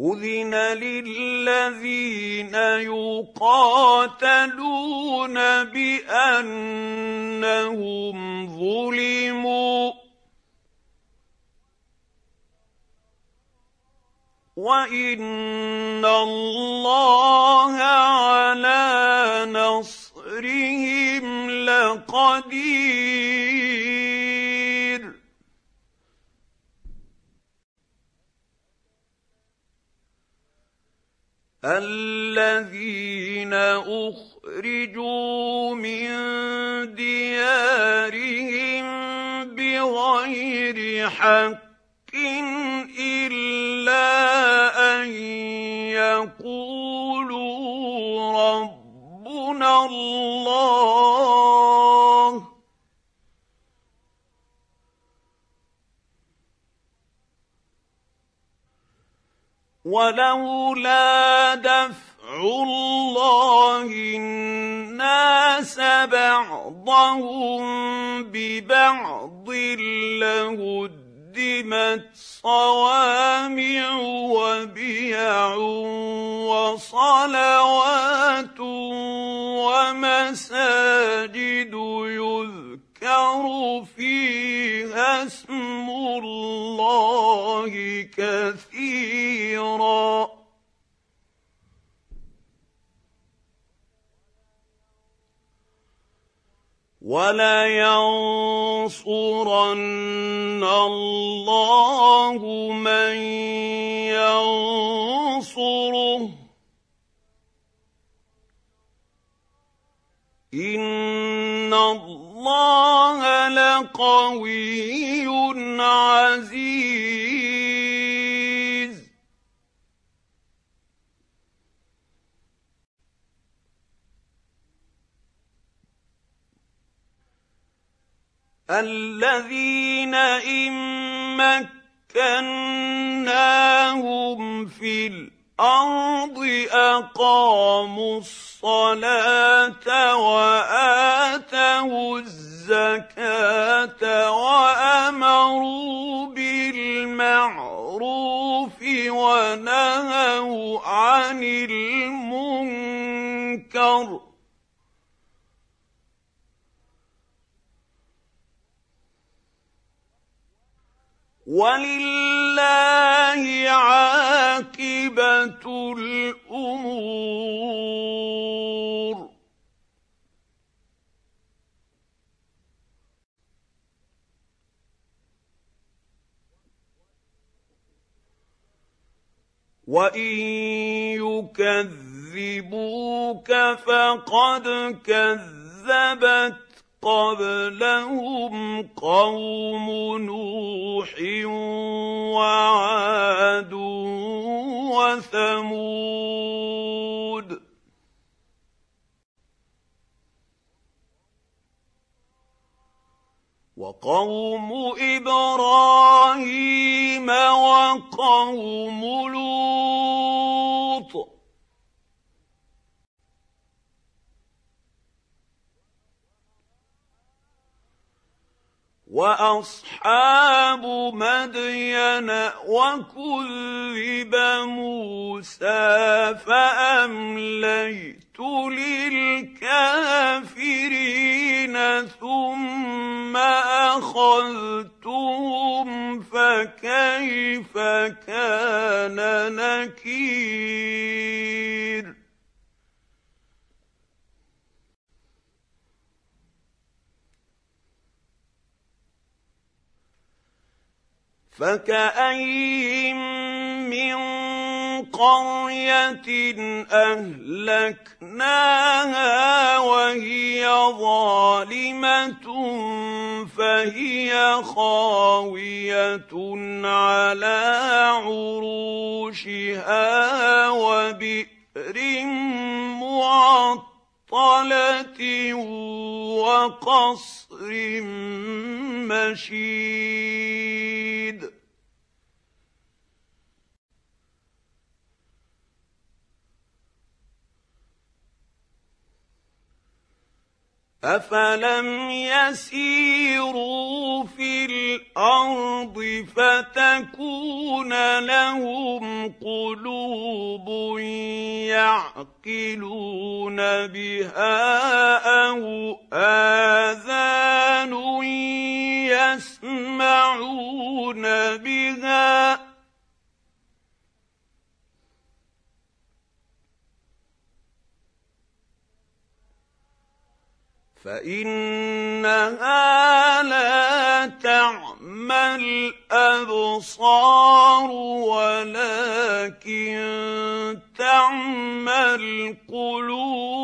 أذن للذين يقاتلون بأنهم ظلموا وإن الله على نصرهم لقدير الذين أخرجوا من ديارهم بغير حق إلا أن يقولوا ربنا الله ولولا دفع الله الناس بعضهم ببعض لهدمت صوامع وبيع وصلوات ومساجد يذكر فيها اسم الله كثيرا ولينصرن الله من ينصره إن الله لقوي عزيز الذين إن مكناهم في الأرض أقاموا الصلاة وآتوا الزكاة وأمروا بالمعروف ونهوا عن المنكر ولله عاقبة الأمور وإن يكذبوك فقد كذبت قبلهم قوم نوح وعاد وثمود وقوم إبراهيم وقوم لوط وأصحاب مدين وكذب موسى فأمليت للكافرين ثم أخذتهم فكيف كان نكير فكأين من قرية أهلكناها وهي ظالمة فهي خاوية على عروشها وبئر معطلة وقصر مشيد أفلم يسيروا في الارض فتكون لهم قلوب يعقلون بها او اذان يسمعون بها فإنها لا تعمى الأبصار ولكن تعمى القلوب